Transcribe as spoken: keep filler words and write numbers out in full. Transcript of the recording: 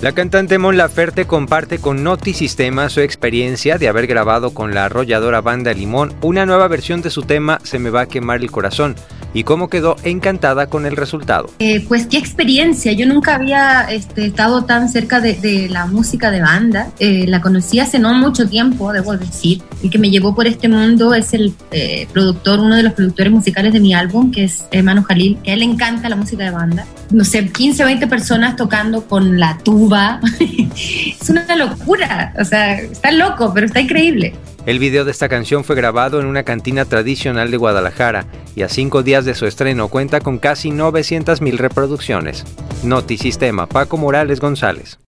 La cantante Mon Laferte comparte con Noti Sistema su experiencia de haber grabado con la arrolladora banda Limón una nueva versión de su tema Se me va a quemar el corazón y cómo quedó encantada con el resultado. Eh, pues qué experiencia, yo nunca había este, estado tan cerca de, de la música de banda, eh, la conocí hace no mucho tiempo, debo decir. El que me llevó por este mundo es el eh, productor, uno de los productores musicales de mi álbum, que es Hermano Jalil, que a él le encanta la música de banda. No sé, quince o veinte personas tocando con la tuba. Es una locura, o sea, está loco, pero está increíble. El video de esta canción fue grabado en una cantina tradicional de Guadalajara y a cinco días de su estreno cuenta con casi novecientas mil reproducciones. Noti Sistema, Paco Morales González.